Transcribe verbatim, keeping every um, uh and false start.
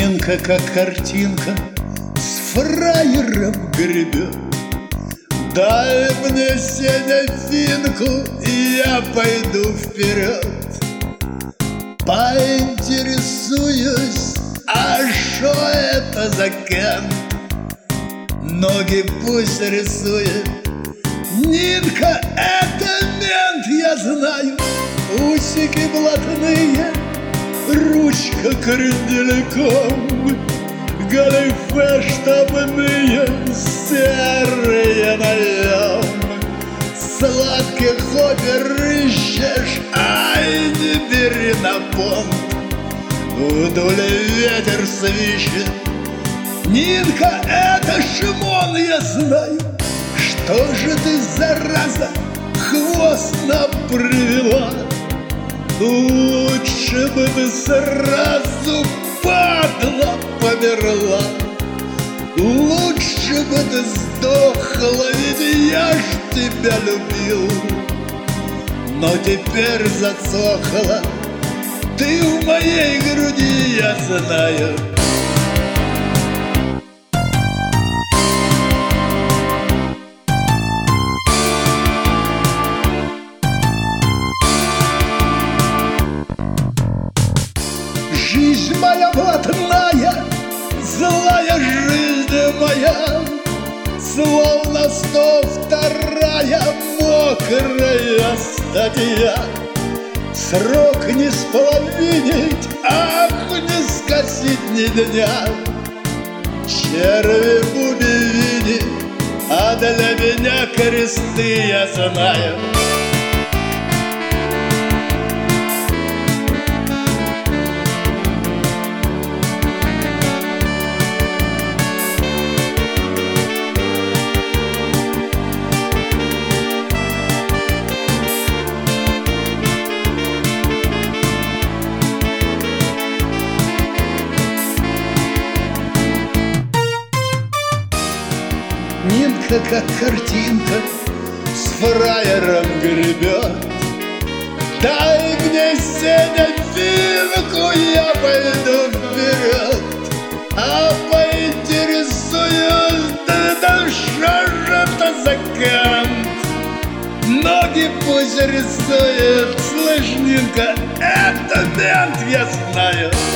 Нинка, как картинка, с фраером гребет. Дай мне, Сеня, финку, и я пойду вперед. Поинтересуюсь, а шо это за кент? Ноги пусть рисует. Нинка, это мент, я знаю. Усики блатные, ручка крендельком, галифе штабные, серые наем. Сладких опер ищешь, ай, не бери на понт. Вдоль ветер свищет. Нинка, это шмон, я знаю. Что же ты, зараза, хвост напривела? Лучше бы ты сразу, падла, померла. Лучше бы ты сдохла, ведь я ж тебя любил. Но теперь зацохла ты в моей груди, я знаю. Жизнь моя блатная, злая жизнь моя, словно сто вторая мокрая статья. Срок не споловинить, ах, не скосить ни дня. Черви в бубевине, а для меня кресты, я знаю. Нинка, как картинка, с фраером гребет. Дай мне, Сеня, финку, я пойду вперед. А поинтересуюсь, да, да что же это за кант? Ноги пусть рисует, слышь, Нинка, это мент, я знаю.